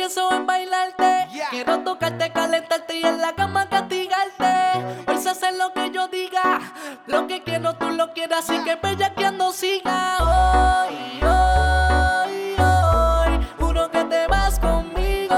pienso en bailarte. Quiero tocarte, calentarte y en la cama castigarte. Hoy se hace lo que yo diga, lo que quiero tú lo quieras, así que bellaqueando siga. Hoy, juro que te vas conmigo.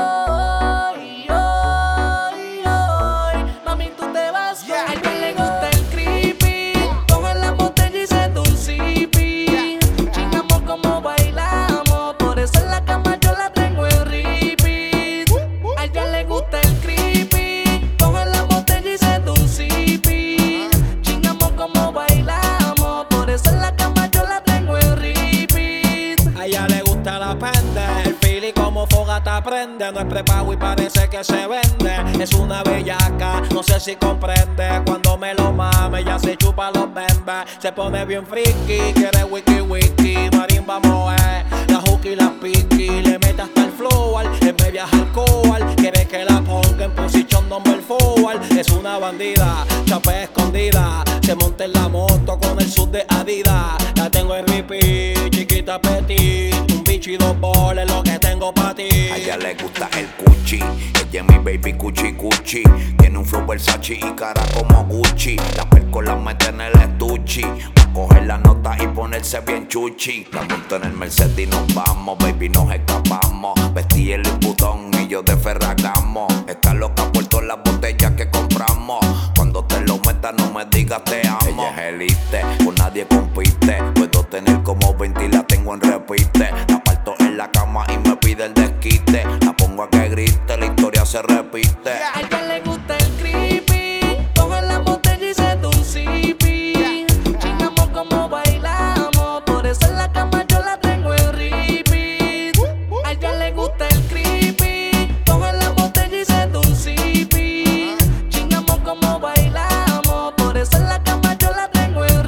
Mami, tú te vas. A ella le gusta el creepy, coge la botella y se da un sipi. Chingamos como bailamos, por eso en la cama yo la tengo en repeat. A ella le gusta el creepy, coge la botella y se da un sipi. Chingamos como bailamos, por eso en la cama yo la tengo en repeat. A ella le gusta la pende, el fili como fogata prende. No es prepago y parece que se vende. Es una bellaca, no sé si comprende. Cuando me lo mame ya se chupa los bembes. Se pone bien friki, quiere wiki wiki. Marimba moe, la hooky y la piki. Le mete hasta el flow, en me viaja al coal. Quiere que la ponga en posición number forward. Es una bandida, chapa escondida. Se monta en la moto con el sud de Adidas. La tengo en repeat, chiquita petit. Un bicho y dos boles, lo que tengo pa' ti. A ella le gusta el cuchi, ella es mi baby cuchi cuchi. Tiene un flow Versace y cara como Gucci. La perco la mete en el estuchi, pa' coger la nota y ponerse bien chuchi. La monto en el Mercedes y nos vamos, baby, nos escapamos. Vestí el botón y yo de Ferragamo. Está loca por todas las botellas que compramos. Cuando te lo metas no me digas te amo. Ella es elite, con nadie compite. Puedo tener como 20 y la tengo en repite. La parto en la cama y me pide el desquite. La pongo a que grite, la historia se repite. A ella le gusta el creepy, coge la botella y se da un sipi. Chingamos como bailamos, por eso en la cama yo la tengo en repeat. A ella le gusta el creepy, coge la botella y se da un sipi. Chingamos como bailamos, por eso en la cama yo la tengo en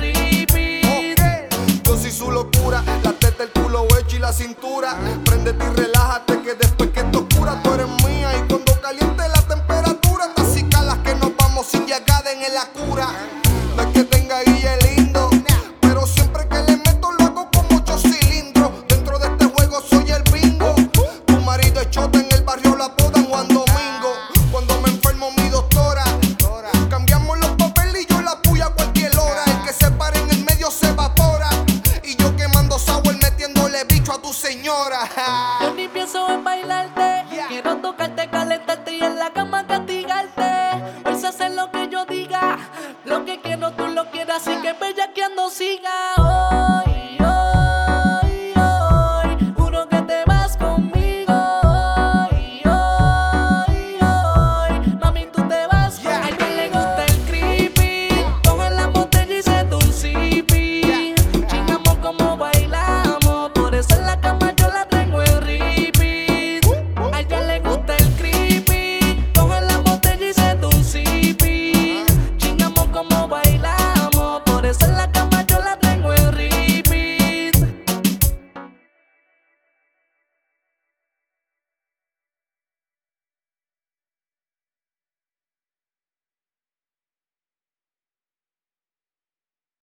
repeat. Yo soy su locura, la teta, el culo hecho y la cintura. Préndete y relájate que después que esto oscura tú eres mía. Y cuando caliente la temperatura, así calas que nos vamos sin llegada en la cura. No es que tenga guille lindo, pero siempre que le meto lo hago con muchos cilindros. Dentro de este juego soy el bingo. Tu marido es chota, en el barrio la apodan Juan Domingo. Cuando me enfermo mi doctora, cambiamos los papeles y yo la puya a cualquier hora. El que se pare en el medio se evapora. Y yo quemando sour metiéndole bicho a tu señora. Yo ni pienso en bailarte. Quiero tocarte, calentarte y en la cama